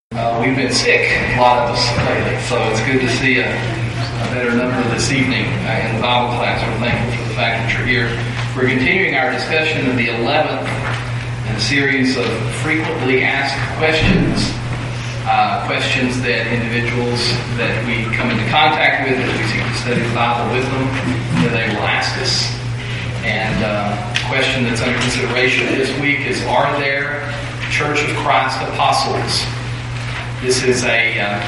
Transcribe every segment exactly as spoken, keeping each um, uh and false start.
Uh, we've been sick, a lot of us lately, so it's good to see a, a better number this evening uh, in the Bible class. We're thankful for the fact that you're here. We're continuing our discussion of the eleventh in a series of frequently asked questions, uh, questions that individuals that we come into contact with, as we seek to study the Bible with them, that they will ask us. And uh, the question that's under consideration this week is, are there Church of Christ apostles? This is a uh,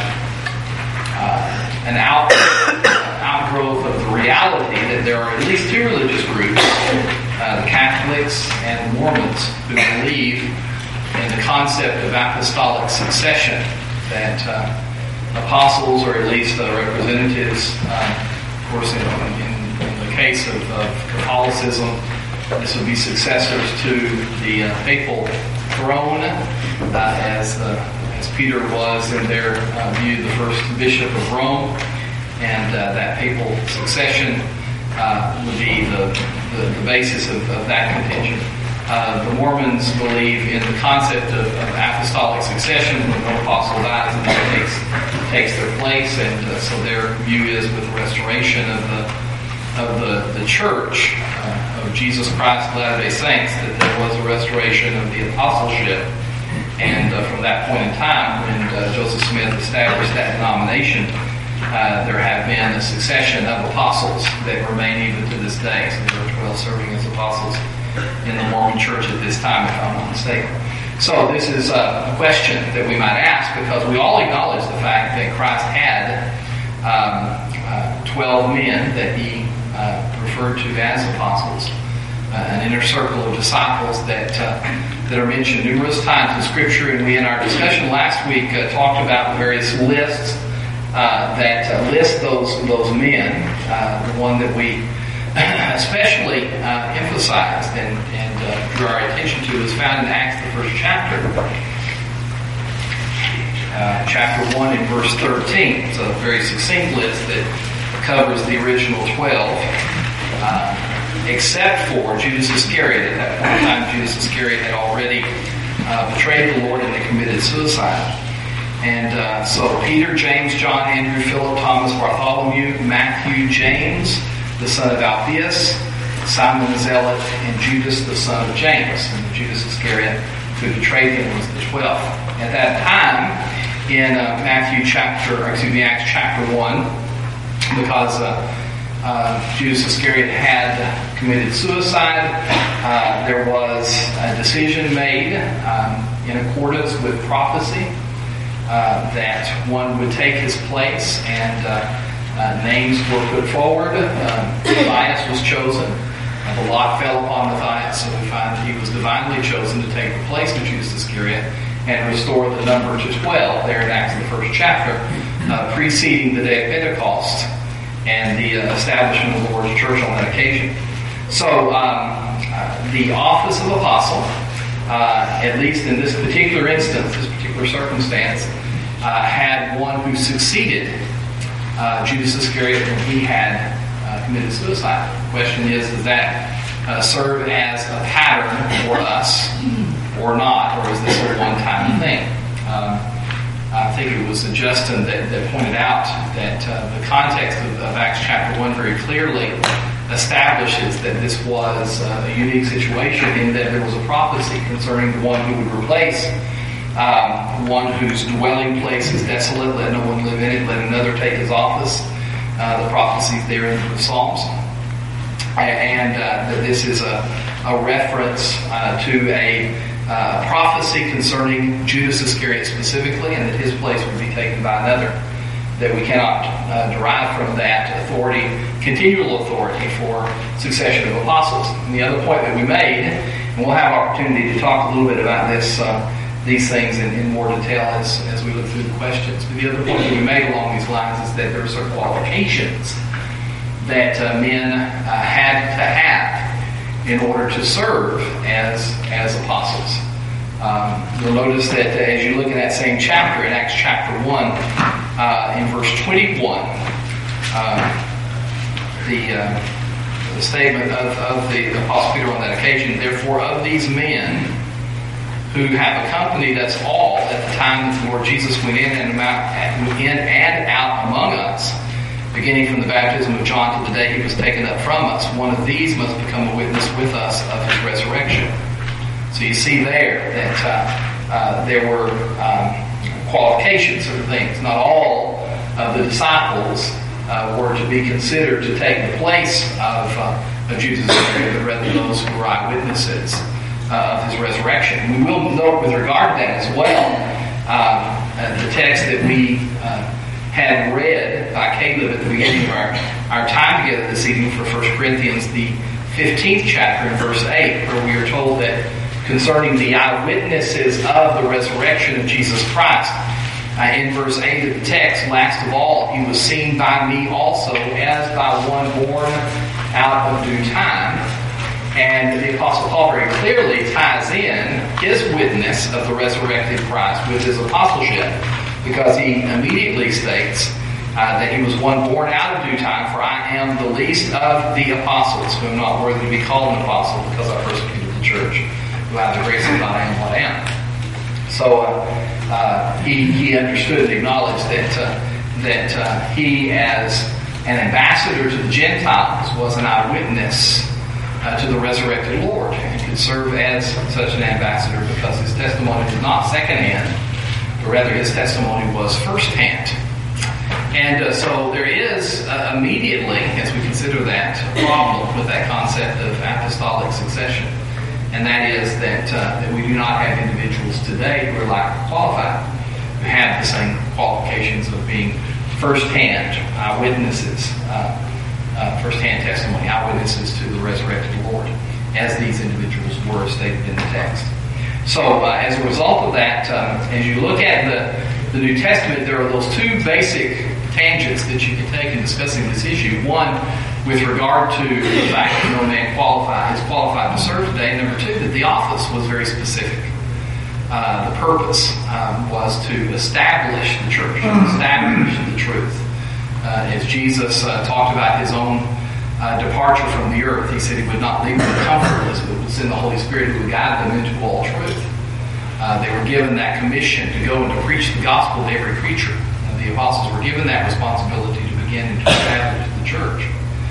uh, an out, outgrowth of the reality that there are at least two religious groups, uh, the Catholics and the Mormons, who believe in the concept of apostolic succession, that uh, apostles, or at least uh, representatives, uh, of course, in, in, in the case of, of Catholicism, this would be successors to the uh, papal throne, uh, as the As Peter was, in their uh, view, the first bishop of Rome, and uh, that papal succession uh, would be the, the, the basis of, of that contention. Uh, the Mormons believe in the concept of, of apostolic succession, when one apostle dies and then takes, takes their place, and uh, so their view is, with the restoration of the of the, the church uh, of Jesus Christ of Latter-day Saints, that there was a restoration of the apostleship. And uh, from that point in time, when uh, Joseph Smith established that denomination, uh, there have been a succession of apostles that remain even to this day. So there are twelve serving as apostles in the Mormon Church at this time, if I'm not mistaken. So this is a question that we might ask, because we all acknowledge the fact that Christ had um, uh, twelve men that he uh, referred to as apostles, uh, an inner circle of disciples that uh, that are mentioned numerous times in Scripture. And we, in our discussion last week, uh, talked about the various lists uh, that uh, list those those men. Uh, the one that we especially uh, emphasized and, and uh, drew our attention to is found in Acts, the first chapter. Uh, chapter one and verse thirteen. It's a very succinct list that covers the original twelve. Uh, except for Judas Iscariot. At that point in time, Judas Iscariot had already uh, betrayed the Lord and had committed suicide. And uh, so Peter, James, John, Andrew, Philip, Thomas, Bartholomew, Matthew, James, the son of Alphaeus, Simon the Zealot, and Judas, the son of James. And Judas Iscariot, who betrayed him, was the twelfth. At that time, in uh, Matthew chapter, or excuse me, Acts chapter one, because uh, Uh, Judas Iscariot had committed suicide, Uh, there was a decision made um, in accordance with prophecy uh, that one would take his place, and uh, uh, names were put forward. Uh, Matthias was chosen. Uh, the lot fell upon Matthias, so we find that he was divinely chosen to take the place of Judas Iscariot and restore the number to twelve there in Acts, the first chapter, uh, preceding the day of Pentecost and the uh, establishment of the Lord's church on that occasion. So um, uh, the office of apostle, uh, at least in this particular instance, this particular circumstance, uh, had one who succeeded uh, Judas Iscariot when he had uh, committed suicide. The question is, does that uh, serve as a pattern for us or not, or is this a one-time thing? Um, I think it was Justin that, that pointed out that uh, the context of, of Acts chapter one very clearly establishes that this was uh, a unique situation, in that there was a prophecy concerning the one who would replace um, one whose dwelling place is desolate, let no one live in it, let another take his office. Uh, the prophecies there in the Psalms. And uh, that this is a, a reference uh, to a Uh, prophecy concerning Judas Iscariot specifically, and that his place would be taken by another. That we cannot uh, derive from that authority, continual authority for succession of apostles. And the other point that we made, and we'll have opportunity to talk a little bit about this, uh, these things in, in more detail as, as we look through the questions. But the other point that we made along these lines is that there are certain qualifications that uh, men uh, had to have in order to serve as as apostles. Um, you'll notice that uh, as you look at that same chapter, in Acts chapter one, uh, in verse twenty-one, uh, the, uh, the statement of, of the Apostle Peter on that occasion, therefore of these men who have accompanied us all at the time that the Lord Jesus went in and out, in and out among us, beginning from the baptism of John to the day he was taken up from us. One of these must become a witness with us of his resurrection. So you see there that uh, uh, there were um, qualifications or things. Not all of the disciples uh, were to be considered to take the place of, uh, of Judas Iscariot, but rather those who were eyewitnesses uh, of his resurrection. We will note with regard to that as well, uh, uh, the text that we uh, had read by Caleb at the beginning of our, our time together this evening for First Corinthians, the fifteenth chapter in verse eight, where we are told that concerning the eyewitnesses of the resurrection of Jesus Christ, uh, in verse eight of the text, last of all, he was seen by me also as by one born out of due time. And the Apostle Paul very clearly ties in his witness of the resurrected Christ with his apostleship, because he immediately states uh, that he was one born out of due time, for I am the least of the apostles, who am not worthy to be called an apostle, because I persecuted the church. By the grace of God, I am what I am. So uh, uh, he, he understood and acknowledged that uh, that uh, he, as an ambassador to the Gentiles, was an eyewitness uh, to the resurrected Lord, and could serve as such an ambassador because his testimony was not secondhand, but rather his testimony was firsthand. And uh, so there is uh, immediately, as we consider that, a problem with that concept of apostolic succession. And that is that, uh, that we do not have individuals today who are like qualified, who have the same qualifications of being first-hand eyewitnesses, uh, uh, first-hand testimony, eyewitnesses to the resurrected Lord, as these individuals were stated in the text. So uh, as a result of that, um, as you look at the, the New Testament, there are those two basic tangents that you can take in discussing this issue. One, with regard to the fact that no man qualified is qualified to serve today. Number two, that the office was very specific. Uh, the purpose um, was to establish the church, establish the truth. Uh, as Jesus uh, talked about his own uh, departure from the earth, he said he would not leave them comfortless, but would send the Holy Spirit who would guide them into all truth. Uh, they were given that commission to go and to preach the gospel to every creature. And the apostles were given that responsibility to begin and to establish the church.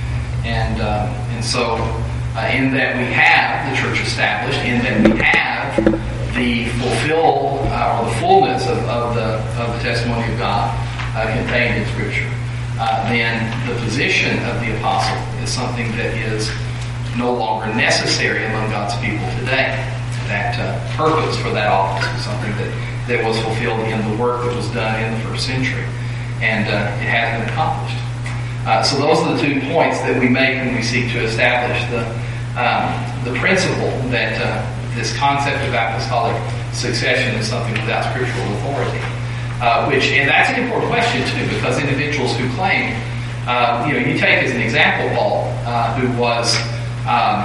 And uh, and so, uh, in that we have the church established, in that we have the fulfill uh, or the fullness of, of the of the testimony of God uh, contained in Scripture, uh, then the position of the apostle is something that is no longer necessary among God's people today. That uh, purpose for that office is something that, that was fulfilled in the work that was done in the first century, and uh, it has been accomplished. Uh, so those are the two points that we make when we seek to establish the um, the principle that uh, this concept of apostolic succession is something without scriptural authority. Uh, which, and that's an important question too, because individuals who claim, uh, you know, you take as an example Paul, uh, who was um,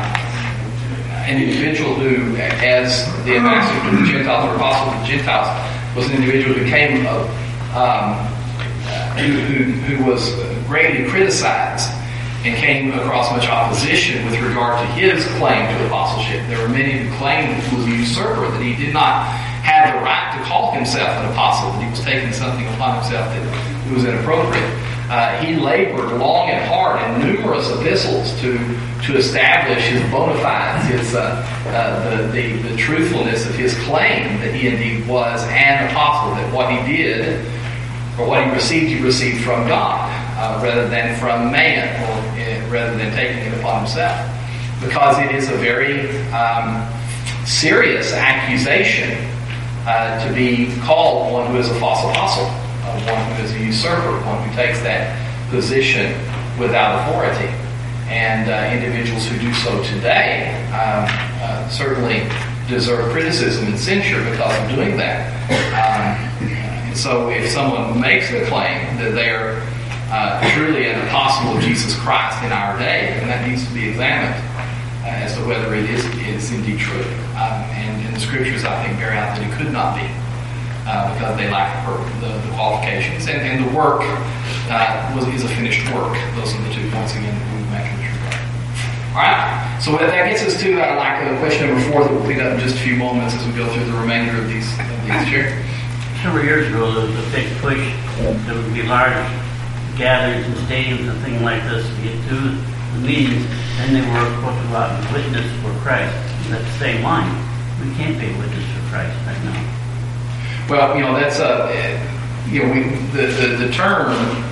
an individual who, as the ambassador to the Gentiles or apostle to the Gentiles, was an individual who came of um, who, who, who was greatly criticized and came across much opposition with regard to his claim to apostleship. There were many who claimed that he was a usurper, that he did not have the right to call himself an apostle, that he was taking something upon himself that was inappropriate. Uh, he labored long and hard in numerous epistles to to establish his bona fides, his uh, uh, the, the the truthfulness of his claim that he indeed was an apostle, that what he did or what he received, he received from God uh, rather than from man, or uh, rather than taking it upon himself, because it is a very um, serious accusation uh, to be called one who is a false apostle. Uh, one who is a usurper, one who takes that position without authority. And uh, individuals who do so today um, uh, certainly deserve criticism and censure because of doing that. Um, and so if someone makes the claim that they are uh, truly an apostle of Jesus Christ in our day, then that needs to be examined uh, as to whether it is, it is indeed true. Um, and in the scriptures, I think, bear out that it could not be. Uh, because they lack the, the, the qualifications. And, and the work uh, was, is a finished work. Those are the two points, again, that we make in this regard. Alright, so that gets us to uh, like uh, question number four that we'll pick up in just a few moments as we go through the remainder of these. Of these. Sure. several years ago, there was a big push. There would be large gatherings and stadiums and things like this to get to the meetings. Then they were supposed to go out and witness for Christ. And at the same line, we can't be a witness for Christ right now. Well, you know, that's uh, you know, we, the, the the term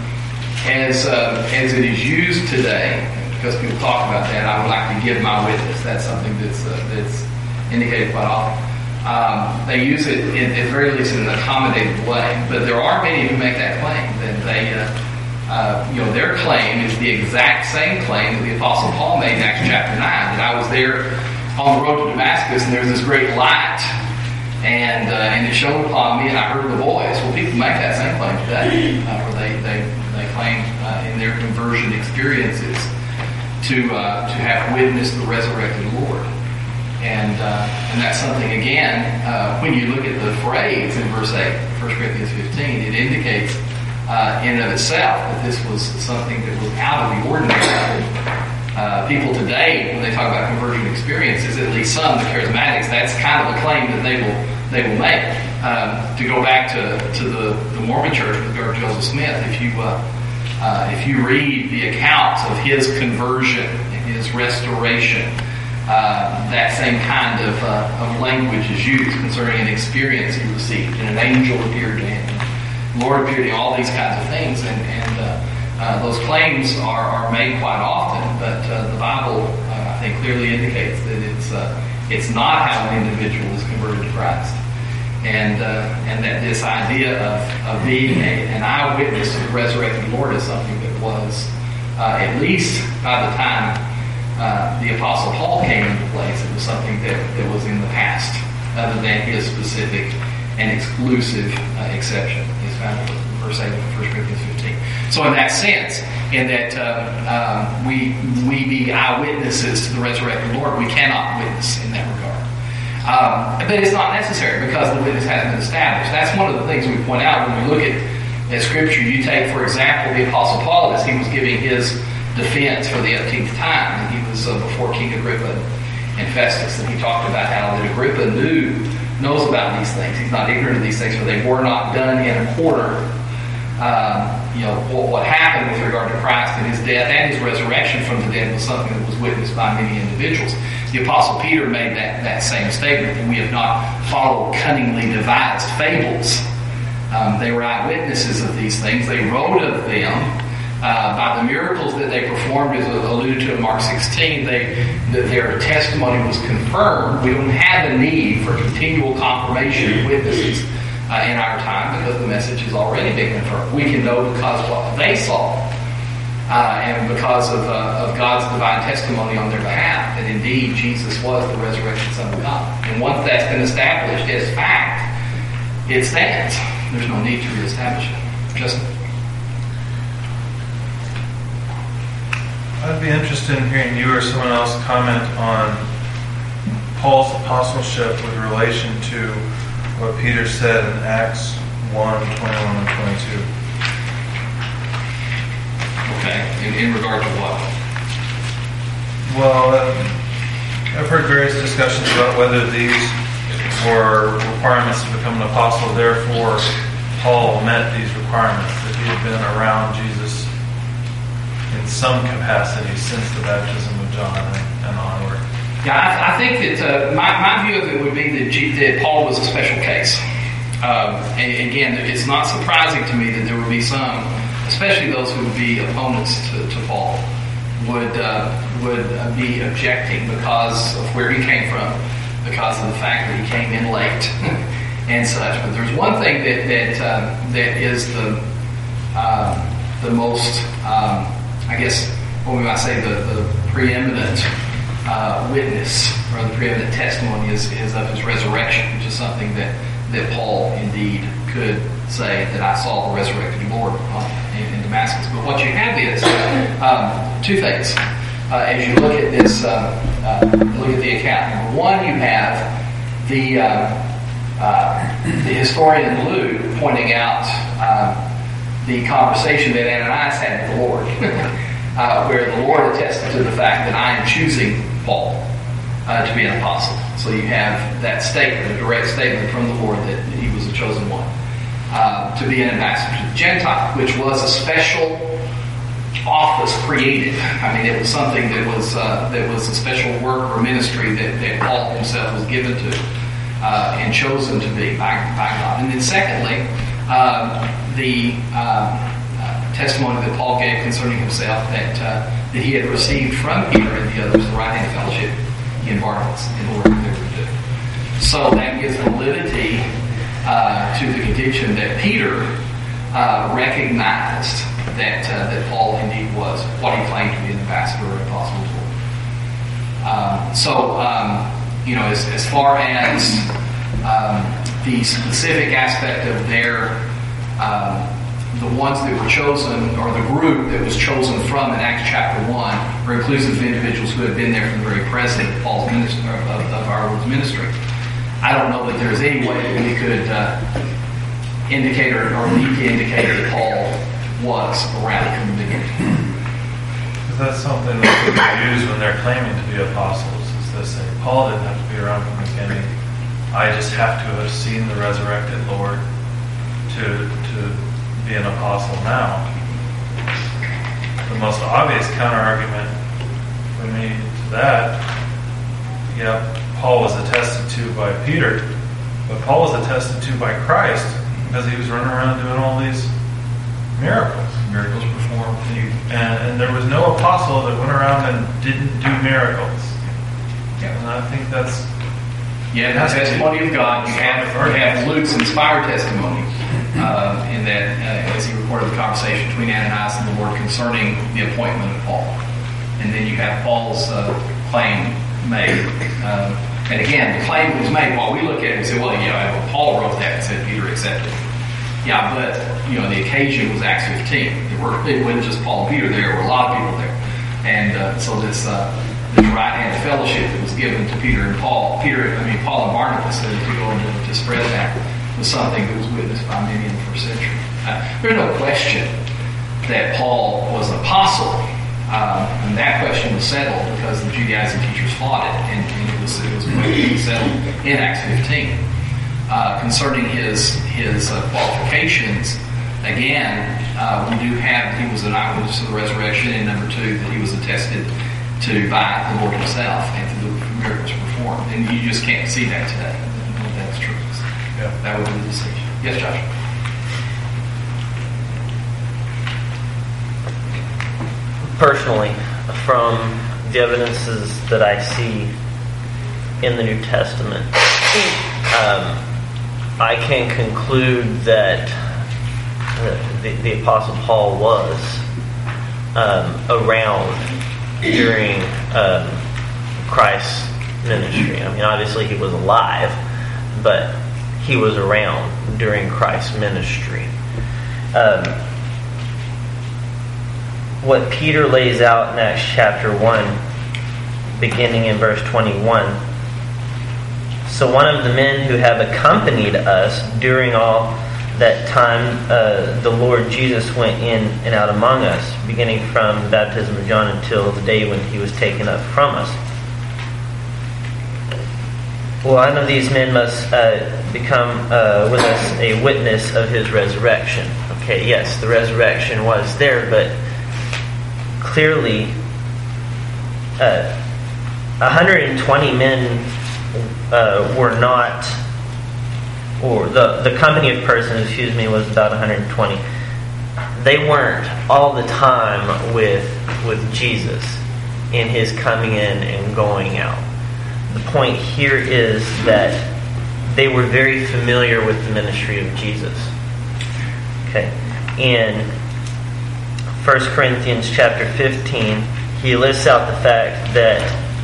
as uh, as it is used today, because people talk about that. I would like to give my witness. That's something that's uh, that's indicated quite often. Um, they use it in, at the very least in an accommodated way, but there are many who make that claim. That they, uh, uh, you know, their claim is the exact same claim that the Apostle Paul made in Acts chapter nine. That I was there on the road to Damascus, and there was this great light. And uh, and it shone upon me, and I heard the voice. Well, people make that same claim today, uh, where they they they claim uh, in their conversion experiences to uh, to have witnessed the resurrected Lord, and uh, and that's something again. Uh, when you look at the phrase in verse eight, First Corinthians fifteen, it indicates uh, in and of itself that this was something that was out of the ordinary. Uh, people today, when they talk about conversion experiences, at least some, the charismatics, that's kind of a claim that they will they will make. Um, to go back to, to the, the Mormon Church with regard to Joseph Smith, if you uh, uh, if you read the accounts of his conversion and his restoration, uh, that same kind of, uh, of language is used concerning an experience he received, and an angel appeared to him, the Lord appeared to him, all these kinds of things, and and uh, Uh, those claims are, are made quite often, but uh, the Bible, uh, I think, clearly indicates that it's uh, it's not how an individual is converted to Christ, and uh, and that this idea of, of being a, an eyewitness of the resurrected Lord is something that was, uh, at least by the time uh, the Apostle Paul came into place, it was something that, that was in the past, other than his specific and exclusive uh, exception. It's found in verse eight of First Corinthians fifteen. So in that sense, in that um, um, we we be eyewitnesses to the resurrected Lord, we cannot witness in that regard. Um, but it's not necessary because the witness hasn't been established. That's one of the things we point out when we look at, at Scripture. You take, for example, the Apostle Paul as he was giving his defense for the umpteenth time. And he was uh, before King Agrippa and Festus, and he talked about how that Agrippa knew, knows about these things. He's not ignorant of these things, for they were not done in a corner. Um, you know, what, what happened with regard to Christ and his death and his resurrection from the dead was something that was witnessed by many individuals. The Apostle Peter made that, that same statement, that we have not followed cunningly devised fables. Um, they were eyewitnesses of these things. They wrote of them uh, by the miracles that they performed, as alluded to in Mark sixteen. They, that their testimony was confirmed. We don't have a need for continual confirmation of witnesses Uh, in our time, because the message has already been confirmed. We can know because of what they saw, uh, and because of, uh, of God's divine testimony on their behalf, that indeed Jesus was the resurrected Son of God. And once that's been established as fact, it stands. There's no need to reestablish it. Justin? I'd be interested in hearing you or someone else comment on Paul's apostleship with relation to what Peter said in Acts one, twenty-one and twenty-two. Okay. In, in regard to what? Well, uh, I've heard various discussions about whether these were requirements to become an apostle. Therefore, Paul met these requirements, that he had been around Jesus in some capacity since the baptism of John and, and onward. Yeah, I, I think that uh, my, my view of it would be that, G, that Paul was a special case. Um, and again, it's not surprising to me that there would be some, especially those who would be opponents to, to Paul, would uh, would uh, be objecting because of where he came from, because of the fact that he came in late and such. But there's one thing that that uh, that is the uh, the most, um, I guess, what we might say, the, the preeminent Uh, witness, or the preeminent testimony is, is of his resurrection, which is something that, that Paul indeed could say, that I saw the resurrected Lord on, in, in Damascus. But what you have is um, two things. Uh, as you look at this, uh, uh, look at the account. Number one, you have the uh, uh, the historian Luke pointing out uh, the conversation that Ananias had with the Lord, uh, where the Lord attested to the fact that I am choosing Paul uh, to be an apostle. So you have that statement, a direct statement from the Lord that he was a chosen one. uh, to be an ambassador to the Gentile, which was a special office created. I mean, it was something that was uh, that was a special work or ministry that, that Paul himself was given to uh, and chosen to be by, by God. And then secondly, uh, the uh, uh, testimony that Paul gave concerning himself that uh, that he had received from Peter and the others, the right hand fellowship in Barnabas, in the work that they were doing. So that gives validity uh, to the contention that Peter uh, recognized that uh, that Paul indeed was what he claimed to be an ambassador or apostle to. Um, so, um, you know, as, as far as um, the specific aspect of their, um, the ones that were chosen, or the group that was chosen from in Acts chapter one, were inclusive of individuals who had been there from the very present of Paul's ministry, of, of our Lord's ministry. I don't know that there's any way that we could uh, indicate or, or need to indicate that Paul was around from the beginning. Because that's something that people use when they're claiming to be apostles, is they say, Paul didn't have to be around from the beginning. I just have to have seen the resurrected Lord to to be an apostle now. The most obvious counter-argument for me to that, yeah, Paul was attested to by Peter, but Paul was attested to by Christ because he was running around doing all these miracles. Miracles performed. And, and there was no apostle that went around and didn't do miracles. Yeah. And I think that's... Yeah, the testimony of God. You have, you have Luke's inspired testimony uh, in that, uh, as he recorded the conversation between Ananias and the Lord concerning the appointment of Paul. And then you have Paul's uh, claim made. Uh, and again, the claim was made while we look at it and say, well, yeah, well, Paul wrote that and said Peter accepted it. Yeah, but, you know, the occasion was Acts fifteen. It, were, it wasn't just Paul and Peter there. There were a lot of people there. And uh, so this uh, this right-hand fellowship that was given to Peter and Paul, Peter, I mean, Paul and Barnabas, uh, to go into to spread that, was something that was witnessed by many in the first century. Uh, there's no question that Paul was an apostle. Um, and that question was settled because the Judaizing teachers fought it, and, and it was, it was settled in Acts fifteen. Uh, concerning his his uh, qualifications, again, uh, we do have he was an eyewitness of the resurrection, and number two, that he was attested to by the Lord himself and to the miracles performed. And you just can't see that today. That's true. Yeah. That would be the decision. Yes, Josh? Personally, from the evidences that I see in the New Testament, um, I can conclude that the, the Apostle Paul was um, around during um, Christ's ministry. I mean, obviously he was alive, but he was around during Christ's ministry. Um, what Peter lays out in Acts chapter one, beginning in verse twenty-one, so one of the men who have accompanied us during all that time uh, the Lord Jesus went in and out among us, beginning from the baptism of John until the day when he was taken up from us. One of these men must uh, become uh, with us a witness of his resurrection. Okay, yes, the resurrection was there, but clearly uh, one hundred twenty men uh, were not, or the, the company of persons, excuse me, was about one hundred twenty. They weren't all the time with with Jesus in his coming in and going out. The point here is that they were very familiar with the ministry of Jesus. Okay. In First Corinthians chapter fifteen, he lists out the fact that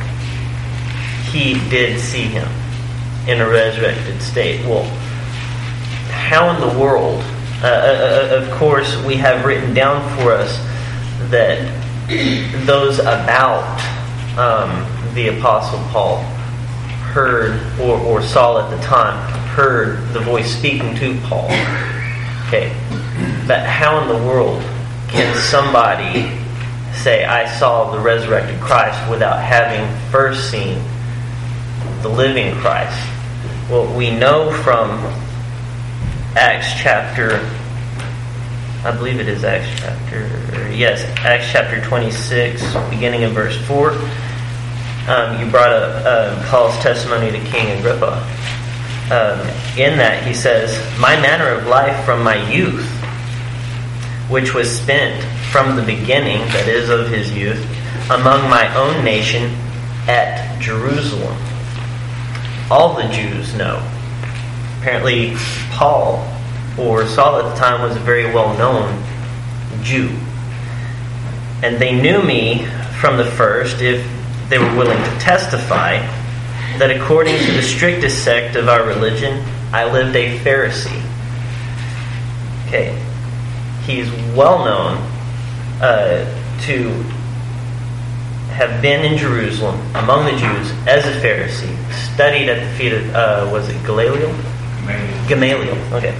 he did see him in a resurrected state. Well, how in the world? Uh, uh, of course, we have written down for us that those about um, the Apostle Paul heard, or, or Saul at the time, heard the voice speaking to Paul. Okay, but how in the world can somebody say, I saw the resurrected Christ, without having first seen the living Christ? Well, we know from Acts chapter, I believe it is Acts chapter, yes, Acts chapter twenty-six, beginning in verse four. Um, you brought up uh, Paul's testimony to King Agrippa. Um, in that he says, "My manner of life from my youth, which was spent from the beginning, that is of his youth, among my own nation at Jerusalem, all the Jews know." Apparently, Paul, or Saul at the time, was a very well-known Jew. And they knew me from the first, if they were willing to testify, that according to the strictest sect of our religion, I lived a Pharisee. Okay, he's well known uh, to have been in Jerusalem among the Jews as a Pharisee, studied at the feet of, uh, was it Gamaliel? Gamaliel. Gamaliel, okay.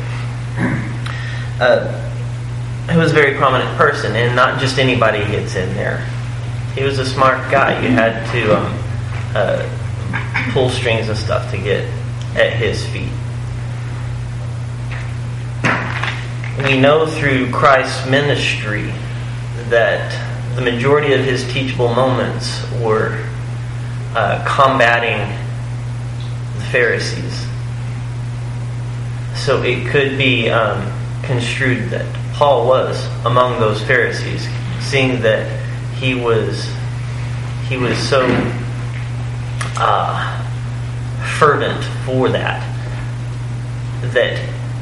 Uh, he was a very prominent person, and not just anybody gets in there. He was a smart guy. You had to um, uh, pull strings and stuff to get at his feet. We know through Christ's ministry that the majority of his teachable moments were uh, combating the Pharisees. So it could be um, construed that Paul was among those Pharisees, seeing that he was he was so uh, fervent for that that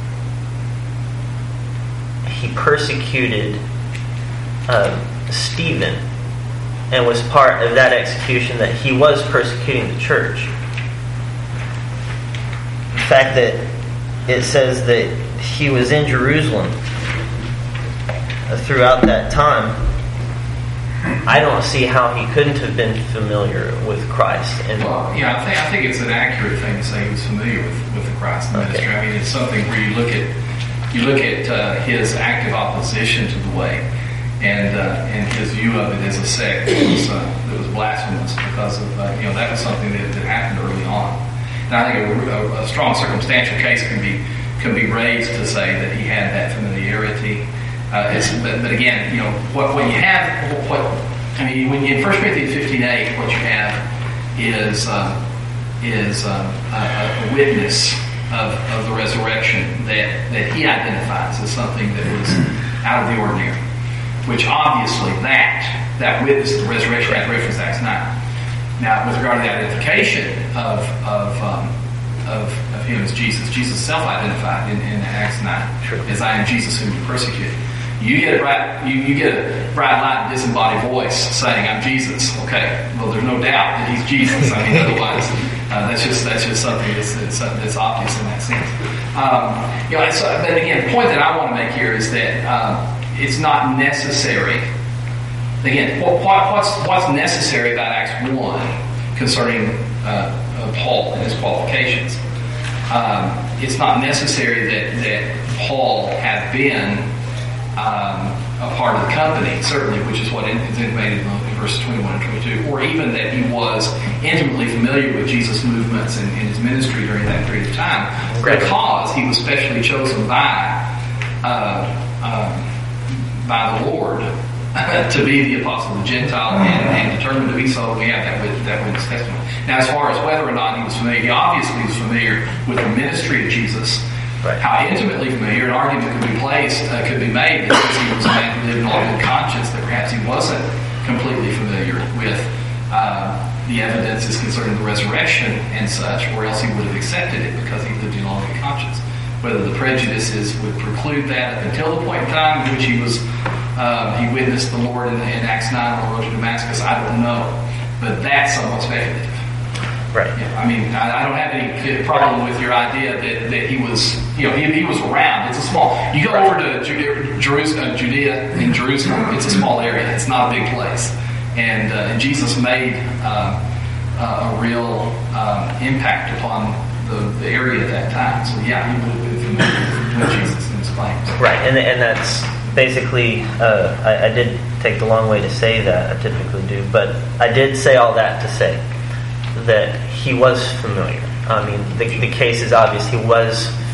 he persecuted uh, Stephen, and was part of that execution, that he was persecuting the church. The fact that it says that he was in Jerusalem throughout that time, I don't see how he couldn't have been familiar with Christ. And well, yeah, I think I think it's an accurate thing to say he was familiar with, with the Christ ministry. Okay. I mean, it's something where you look at you look at uh, his active opposition to the way, and uh, and his view of it as a sect that was uh, that was blasphemous, because of uh, you know that was something that, that happened early on. And I think a, a strong circumstantial case can be can be raised to say that he had that familiarity. Uh, it's, but, but again, you know, what, what you have, what I mean, when you in First Corinthians fifteen eight, what you have is uh, is uh, a, a witness of, of the resurrection that, that he identifies as something that was out of the ordinary. Which obviously that that witness of the resurrection has reference to Acts nine. Now, with regard to the identification of of um, of, of him as Jesus, Jesus self-identified in, in Acts nine, True. as I am Jesus whom you persecuted. You get a bright, you, you get a bright light, disembodied voice saying, "I'm Jesus." Okay, well, there's no doubt that he's Jesus. I mean, otherwise, uh, that's just that's just something that's that's, that's obvious in that sense. Um, you know, it's, uh, but again, the point that I want to make here is that um, it's not necessary. Again, what, what's what's necessary about Acts one concerning uh, uh, Paul and his qualifications? Um, it's not necessary that that Paul had been Um, a part of the company, certainly, which is what is intimated in verses twenty-one and twenty-two, or even that he was intimately familiar with Jesus' movements and, and his ministry during that period of time, Right. because he was specially chosen by uh, um, by the Lord to be the apostle of the Gentile and, and determined to be so. We have that with that witness testimony. Now, as far as whether or not he was familiar, he obviously was familiar with the ministry of Jesus. Right. How intimately familiar, an argument could be placed, uh, could be made that since he was a man who lived in all good conscience, that perhaps he wasn't completely familiar with uh, the evidences concerning the resurrection and such, or else he would have accepted it because he lived in all good conscience. Whether the prejudices would preclude that up until the point in time in which he was uh, he witnessed the Lord in, in Acts nine on the road to Damascus, I don't know, but that's somewhat speculative. Right. Yeah, I mean, I, I don't have any problem with your idea that, that he was, you know, he, he was around. It's a small. You go over to Judea, Jerusalem, Judea in Jerusalem. It's a small area. It's not a big place, and, uh, and Jesus made uh, uh, a real um, impact upon the, the area at that time. So yeah, he would have been familiar with Jesus and his claims. Right, and and that's basically. Uh, I, I did take the long way to say that. I typically do, but I did say all that to say that he was familiar. I mean, the, the case is obvious. He was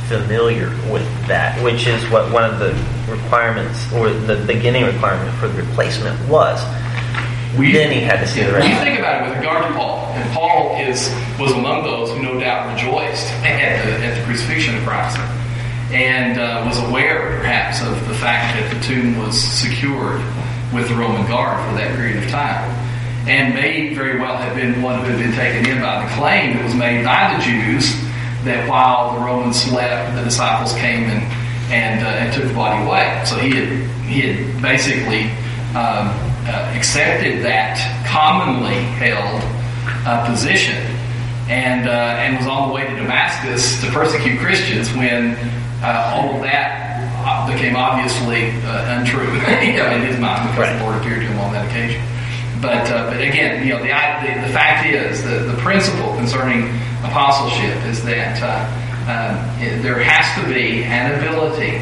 familiar with that, which is what one of the requirements, or the beginning requirement for the replacement was. We, then he had to see yeah, the when you rest. think about it with regard to Paul, and Paul is was among those who no doubt rejoiced at the, at the crucifixion of Christ, and uh, was aware perhaps of the fact that the tomb was secured with the Roman guard for that period of time, and may very well have been one who had been taken in by the claim that was made by the Jews that while the Romans slept, the disciples came and and, uh, and took the body away. So he had he had basically um, uh, accepted that commonly held uh, position, and uh, and was on the way to Damascus to persecute Christians when uh, all of that became obviously uh, untrue you know, in his mind, because right. the Lord appeared to him on that occasion. But uh, but again, you know, the, the the fact is the the principle concerning apostleship is that uh, uh, it, there has to be an ability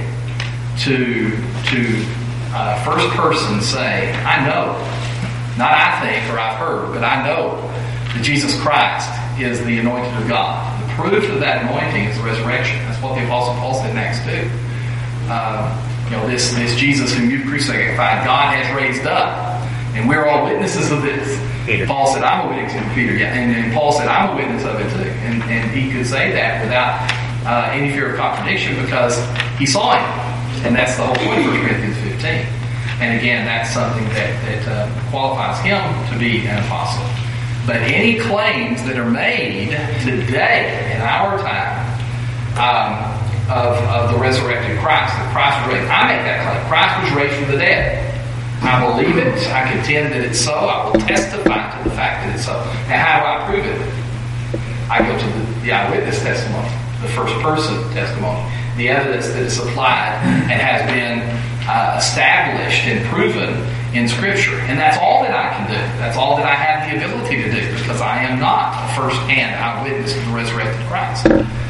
to to uh, first person say, I know, not I think or I've heard, but I know that Jesus Christ is the anointed of God. The proof of that anointing is the resurrection. That's what the Apostle Paul said in Acts two. Uh, you know, this this Jesus whom you crucified, God has raised up. And we're all witnesses of this. Peter. Paul said, I'm a witness of Peter. Yeah. And, and Paul said, I'm a witness of it too. And, and he could say that without uh, any fear of contradiction because he saw him. And that's the whole point of First Corinthians fifteen. And again, that's something that, that uh, qualifies him to be an apostle. But any claims that are made today, in our time, um, of, of the resurrected Christ, that Christ was raised, I make that claim. Christ was raised from the dead. I believe it. I contend that it's so. I will testify to the fact that it's so. Now, how do I prove it? I go to the, the eyewitness testimony, the first person testimony, the evidence that is supplied and has been uh, established and proven in Scripture. And that's all that I can do. That's all that I have the ability to do because I am not a first-hand eyewitness of the resurrected Christ.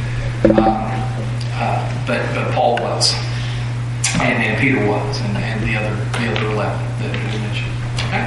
Um, uh, but, but Paul was. And, and Peter was, and, and the other the other eleven that we mentioned. Okay?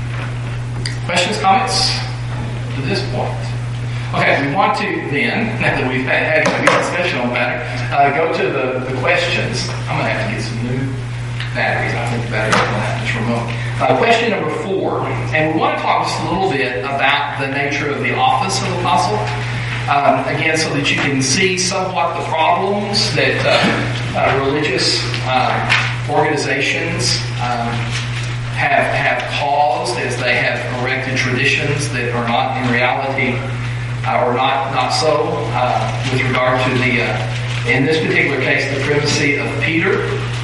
Questions, comments to this point? Okay, we want to then, now that we've had, had a good discussion on the matter, uh, go to the, the questions. I'm going to have to get some new batteries. I think the batteries are going to have this remote. Uh, question number four, and we want to talk just a little bit about the nature of the office of apostle. Um, again, so that you can see somewhat the problems that uh, uh, religious uh, organizations um, have have caused as they have erected traditions that are not in reality uh, or not not so. Uh, with regard to the, uh, in this particular case, the primacy of Peter.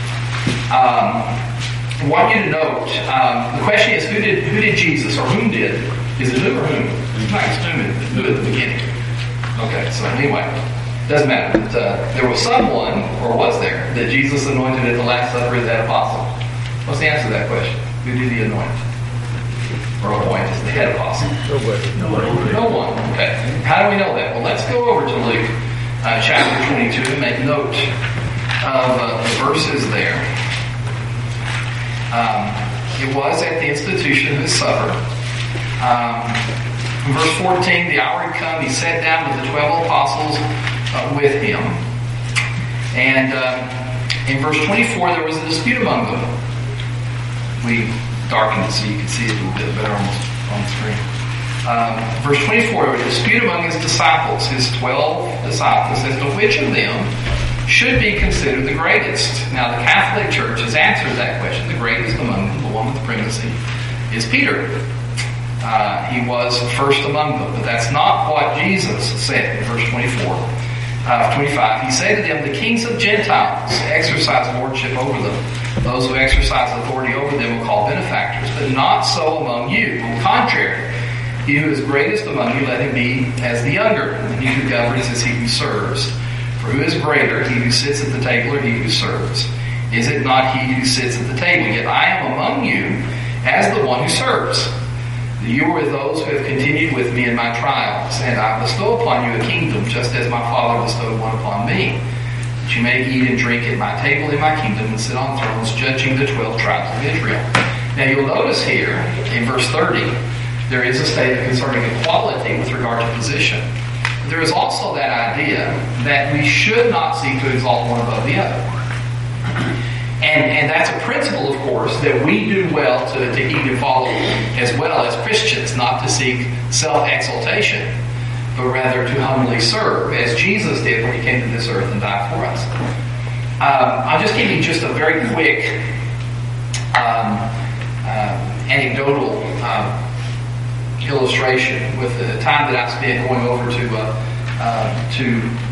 Um, I want you to note um, the question is who did who did Jesus or whom did? Is it who or whom? It's not whom, who at the beginning. Okay, so anyway, doesn't matter. But, uh, there was someone, or was there, that Jesus anointed at the Last Supper as that apostle. What's the answer to that question? Who did he anoint? Or appoint as the head apostle? Nobody. Nobody. No one. Okay. How do we know that? Well, let's go over to Luke uh, chapter twenty-two and make note of uh, the verses there. Um, it was at the institution of his supper. Um, In verse fourteen, the hour had come, he sat down with the twelve apostles uh, with him. And um, in verse twenty-four, there was a dispute among them. We darkened it so you can see it a little bit better on the, on the screen. Um, verse twenty-four, there was a dispute among his disciples, his twelve disciples, as to which of them should be considered the greatest. Now, the Catholic Church has answered that question. The greatest among them, the one with the primacy, is Peter. Uh, he was first among them, but that's not what Jesus said in verse twenty-four, uh, twenty-five. He said to them, the kings of Gentiles exercise lordship over them. Those who exercise authority over them will call benefactors, but not so among you. On the contrary, he who is greatest among you, let him be as the younger, and he who governs is he who serves. For who is greater, he who sits at the table or he who serves? Is it not he who sits at the table? Yet I am among you as the one who serves. You are those who have continued with me in my trials, and I bestow upon you a kingdom, just as my Father bestowed one upon me, that you may eat and drink at my table in my kingdom and sit on thrones, judging the twelve tribes of Israel. Now you'll notice here, in verse thirty, there is a statement concerning equality with regard to position. there is also that idea that we should not seek to exalt one above the other. And, and that's a principle, of course, that we do well to, to heed and follow as well as Christians, not to seek self-exaltation, but rather to humbly serve, as Jesus did when he came to this earth and died for us. Um, I'll just give you just a very quick um, uh, anecdotal um, illustration with the time that I spent going over to uh, uh, to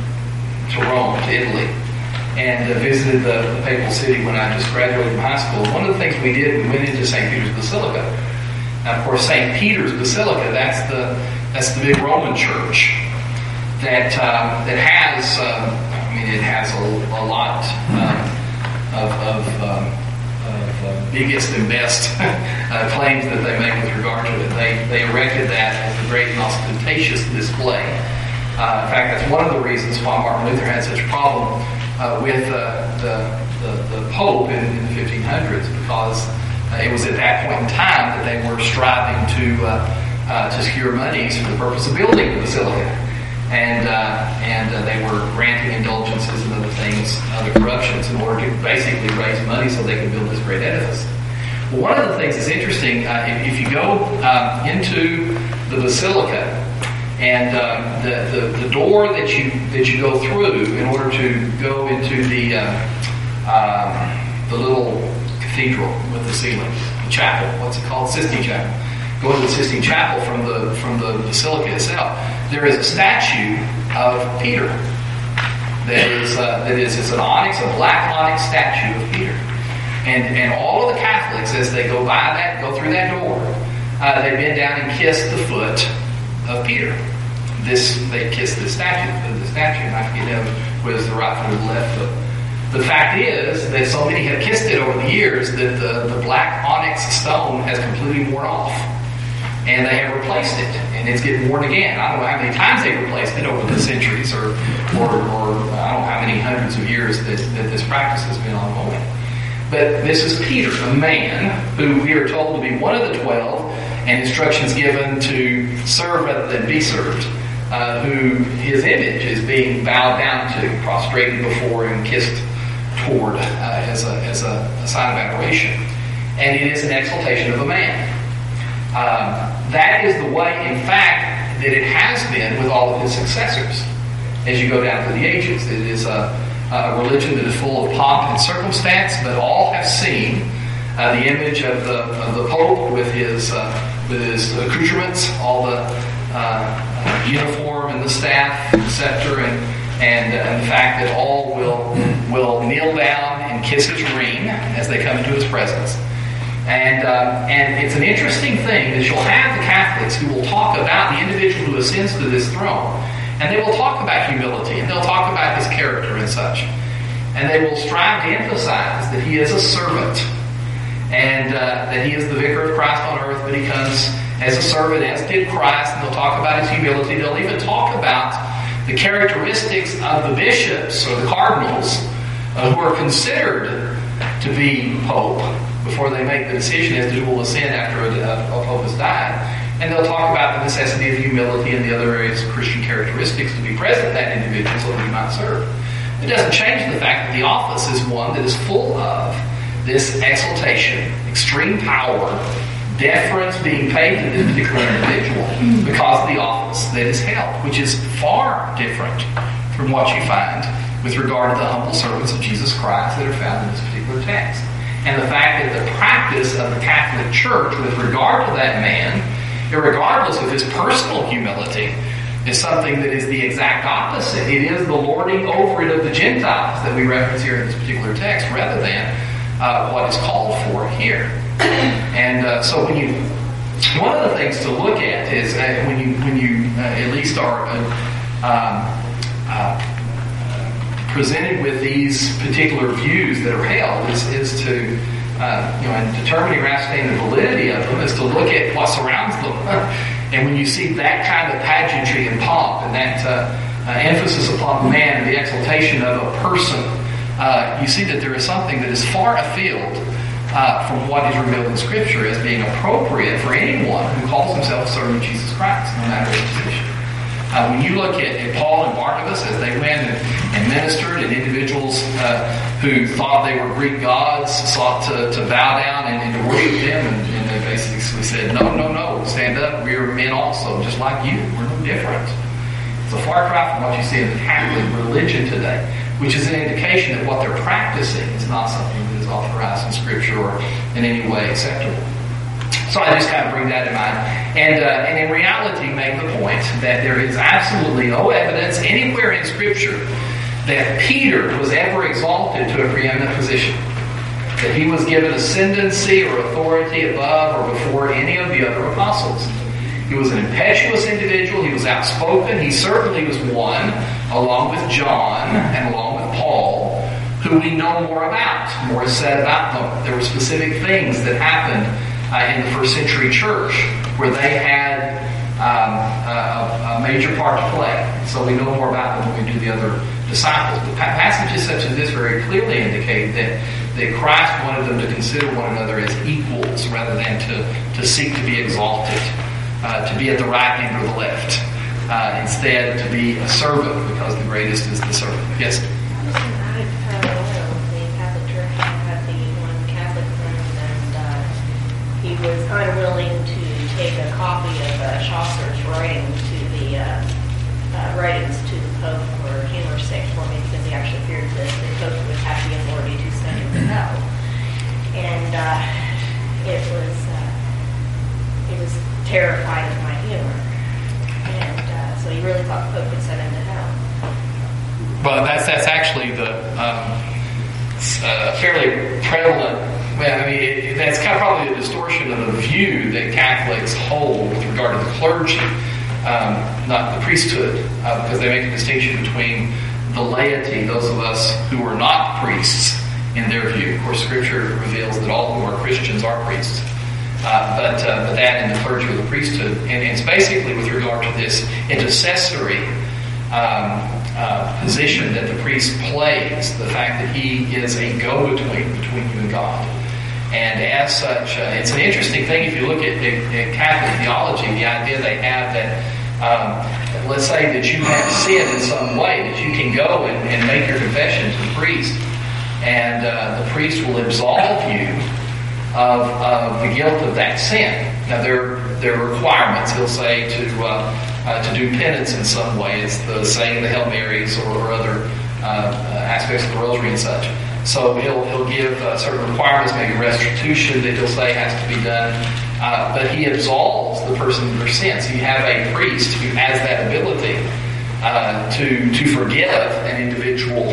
to Rome, to Italy, and uh, visited the, the Papal City when I just graduated from high school. One of the things we did, we went into Saint Peter's Basilica. Now, of course, Saint Peter's Basilica, that's the that's the big Roman church that uh, that has, um, I mean, it has a, a lot um, of, of, um, of uh, biggest and best uh, claims that they make with regard to it. They they erected that as a great and ostentatious display. Uh, in fact, that's one of the reasons why Martin Luther had such a problem uh, with uh, the, the the Pope in, in the fifteen hundreds, because uh, it was at that point in time that they were striving to uh, uh, to secure monies for the purpose of building the basilica, and uh, and uh, they were granting indulgences and other things, other corruptions, in order to basically raise money so they could build this great edifice. Well, one of the things that's interesting, uh, if, if you go uh, into the basilica, and um, the, the the door that you that you go through in order to go into the uh, um, the little cathedral with the ceiling, the chapel, what's it called, Sistine Chapel. Go into the Sistine Chapel from the from the basilica itself. There is a statue of Peter. That is uh, that is it's an onyx, a black onyx statue of Peter. And and all of the Catholics, as they go by that, go through that door, uh, they bend down and kiss the foot of Peter. This they kiss the statue, the statue, and I forget whether it's the right foot or the left foot. The fact is that so many have kissed it over the years that the, the black onyx stone has completely worn off, and they have replaced it, and it's getting worn again. I don't know how many times they've replaced it over the centuries, or or, or I don't know how many hundreds of years that, that this practice has been ongoing. But this is Peter, a man who we are told to be one of the twelve, and instructions given to serve rather than be served, uh, who his image is being bowed down to, prostrated before, and kissed toward uh, as, a, as a, a sign of adoration. And it is an exaltation of a man. Um, that is the way, in fact, that it has been with all of his successors. As you go down through the ages, it is a, a religion that is full of pomp and circumstance, but all have seen uh, the image of the of the Pope with his uh, with his accoutrements, all the uh, uh, uniform and the staff, the scepter, and and, uh, and the fact that all will will kneel down and kiss his ring as they come into his presence. And uh, and it's an interesting thing that you'll have the Catholics who will talk about the individual who ascends to this throne, and they will talk about humility, and they'll talk about his character and such, and they will strive to emphasize that he is a servant, and uh, that he is the vicar of Christ on earth, but he comes as a servant, as did Christ. And they'll talk about his humility. They'll even talk about the characteristics of the bishops or the cardinals uh, who are considered to be pope before they make the decision as to who will ascend after a, a pope has died. And they'll talk about the necessity of humility and the other areas of Christian characteristics to be present in that individual so that he might serve. It doesn't change the fact that the office is one that is full of this exaltation, extreme power, deference being paid to this particular individual because of the office that is held, which is far different from what you find with regard to the humble servants of Jesus Christ that are found in this particular text. And the fact that the practice of the Catholic Church with regard to that man, regardless of his personal humility, is something that is the exact opposite. It is the lording over it of the Gentiles that we reference here in this particular text, rather than uh, what is called for here. And uh, so, when you, one of the things to look at is uh, when you, when you uh, at least are uh, um, uh, presented with these particular views that are held, is, is to uh, you know, in determining or ascertaining the validity of them, is to look at what surrounds them. And when you see that kind of pageantry and pomp, and that uh, uh, emphasis upon the man and the exaltation of a person, uh, you see that there is something that is far afield uh, from what is revealed in Scripture as being appropriate for anyone who calls himself a servant of Jesus Christ, no matter his position. Uh, when you look at, at Paul and Barnabas as they went and, and ministered, and individuals uh, who thought they were Greek gods sought to, to bow down and, and to worship them, and, and they basically said, no, no, no, stand up, we are men also, just like you, we're no different. It's a far cry from what you see in the Catholic religion today, which is an indication that what they're practicing is not something that is authorized in Scripture or in any way acceptable. So I just kind of bring that in mind. And, uh, and in reality, make the point that there is absolutely no evidence anywhere in Scripture that Peter was ever exalted to a preeminent position, that he was given ascendancy or authority above or before any of the other apostles. He was an impetuous individual. He was outspoken. He certainly was one, along with John and along with Paul, who we know more about. More is said about them. There were specific things that happened uh, in the first century church where they had um, a, a major part to play. So we know more about them than we do the other disciples. But passages such as this very clearly indicate that, that Christ wanted them to consider one another as equals rather than to, to seek to be exalted. Uh, to be at the right hand or the left. Uh, instead, to be a servant, because the greatest is the servant. Yes? I have the Catholic Church. I had the one Catholic friend, and uh, he was unwilling to take a copy of uh, Chaucer's writing to the uh, uh, writings to the Pope for him or sick for me, because he actually feared that the Pope would have the authority to send him to hell. And uh, it was uh, it was. terrified of my humor, and uh, so he really thought the Pope would send him to hell. Well, that's that's actually the um, uh, fairly prevalent. Well, I mean, it, that's kind of probably a distortion of the view that Catholics hold with regard to the clergy, um, not the priesthood, uh, because they make a distinction between the laity, those of us who are not priests, in their view. Of course, Scripture reveals that all who are Christians are priests. Uh, but, uh, but that in the clergy or the priesthood. And it's basically with regard to this intercessory um, uh, position that the priest plays, the fact that he is a go-between between you and God. And as such, uh, it's an interesting thing if you look at, at, at Catholic theology, the idea they have that, um, let's say that you have sinned in some way, that you can go and, and make your confession to the priest, and uh, the priest will absolve you Of, of the guilt of that sin. Now there there are requirements. He'll say to uh, uh, to do penance in some way. It's the saying the Hail Marys or, or other uh, aspects of the Rosary and such. So he'll he'll give uh, certain requirements, maybe restitution that he'll say has to be done. Uh, but he absolves the person of their sins. You have a priest who has that ability uh, to to forgive an individual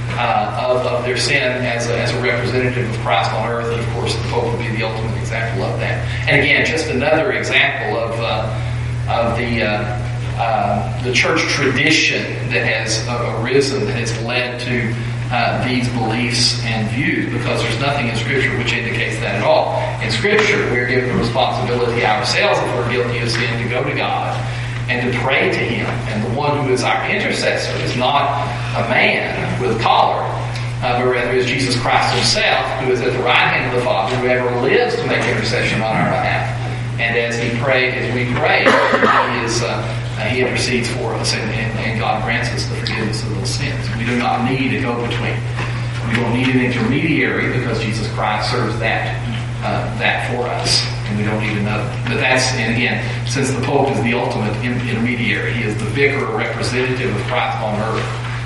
Uh, of, of their sin as a, as a representative of Christ on earth, and of course the Pope would be the ultimate example of that. And again, just another example of uh, of the uh, uh, the church tradition that has uh, arisen, that has led to uh, these beliefs and views, because there's nothing in Scripture which indicates that at all. In Scripture, we're given the responsibility ourselves, if we're guilty of sin, to go to God and to pray to Him. And the one who is our intercessor is not a man with a collar, uh, but rather is Jesus Christ Himself, who is at the right hand of the Father, who ever lives to make intercession on our behalf. And as He pray, as we pray, He is uh, He intercedes for us, and, and, and God grants us the forgiveness of those sins. We do not need a go-between. We don't need an intermediary, because Jesus Christ serves that uh, that for us. And we don't need another. But that's, and again, since the Pope is the ultimate intermediary, he is the vicar or representative of Christ on earth.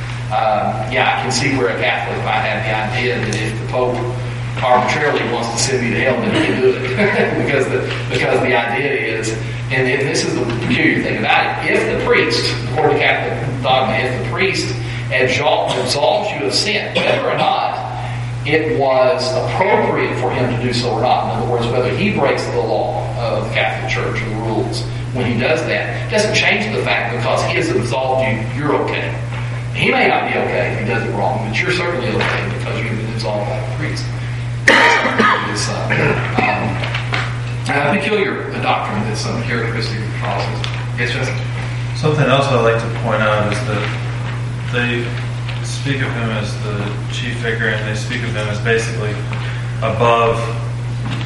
Uh, yeah, I can see where a Catholic might have the idea that if the Pope arbitrarily wants to send me to hell, then he can do it. because, the, because the idea is, and, and this is the peculiar thing about it, if the priest, according to Catholic dogma, if the priest absolves you of sin, whether or not it was appropriate for him to do so or not. In other words, whether he breaks the law of the Catholic Church or the rules when he does that, it doesn't change the fact because he has absolved you, you're okay. He may not be okay if he does it wrong, but you're certainly okay because you've been absolved by the priest. It's uh, um, a peculiar doctrine that's um, characteristic of Catholicism. Yes, Justin? Something else I'd like to point out is that they speak of him as the chief vicar, and they speak of him as basically above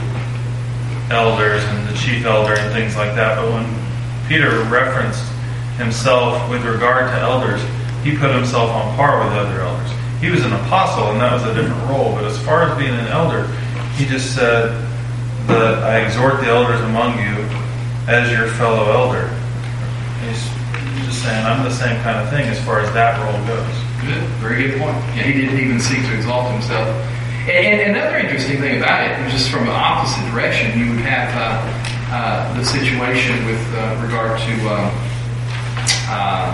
elders and the chief elder and things like that. But when Peter referenced himself with regard to elders. He put himself on par with other elders. He was an apostle, and that was a different role. But as far as being an elder, he just said that I exhort the elders among you as your fellow elder. He's just saying I'm the same kind of thing as far as that role goes. Good, very good point. Yeah, he didn't even seek to exalt himself. And, and another interesting thing about it, just from an opposite direction, you would have uh, uh, the situation with uh, regard to uh, um,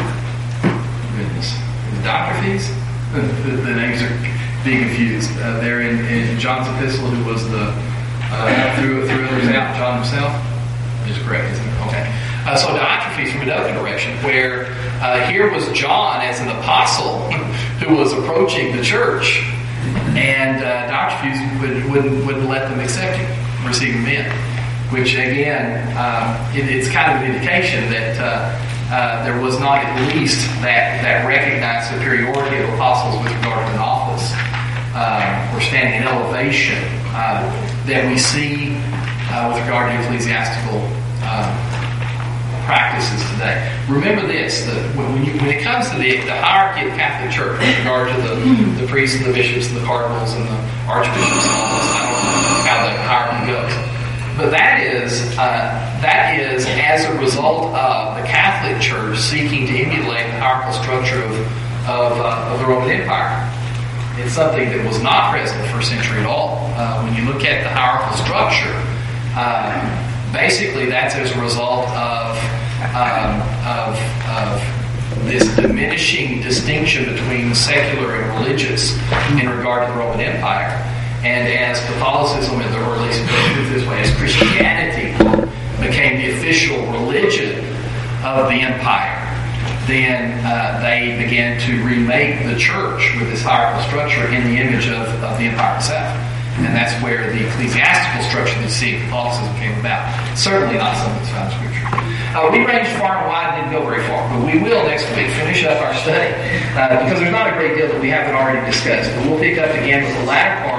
goodness, the doctor fees. The, the, the names are being confused. Uh, there in, in John's epistle, who was the uh, threw threw others out. John himself is correct, isn't it? Okay. Uh, so Diotrephes from another direction, where uh, here was John as an apostle who was approaching the church, and uh, Diotrephes would, wouldn't wouldn't let them accept him, receive him in. Which again, um, it, it's kind of an indication that. Uh, Uh, there was not at least that, that recognized superiority of apostles with regard to an office uh, or standing in elevation uh, that we see uh, with regard to ecclesiastical uh, practices today. Remember this, the, when, you, when it comes to the, the hierarchy of the Catholic Church with regard to the, the priests and the bishops and the cardinals and the archbishops and all this, I don't know how the hierarchy goes. But that is uh, that is as a result of the Catholic Church seeking to emulate the hierarchical structure of of, uh, of the Roman Empire. It's something that was not present in the first century at all. Uh, when you look at the hierarchical structure, uh, basically that's as a result of um, of, of this diminishing distinction between secular and religious in regard to the Roman Empire. And as Catholicism, or at least put it this way, as Christianity became the official religion of the empire, then uh, they began to remake the church with this hierarchical structure in the image of, of the empire itself. And that's where the ecclesiastical structure that you see in Catholicism came about. Certainly not something that's found in Scripture. Uh, we ranged far and wide, didn't go very far, but we will next week finish up our study uh, because there's not a great deal that we haven't already discussed. But we'll pick up again with the latter part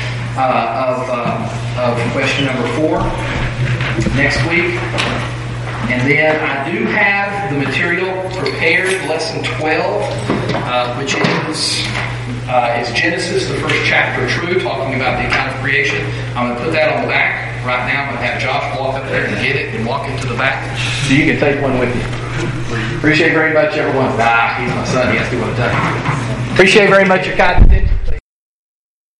uh, of, um, of question number four next week. And then I do have the material prepared, lesson twelve, uh, which is uh, is Genesis, the first chapter true, talking about the account of creation. I'm going to put that on the back. Right now I'm going to have Josh walk up there and get it and walk into the back. So you can take one with you. Appreciate very much everyone. Ah, he's my son. He has to go to time. Appreciate very much your kind attention.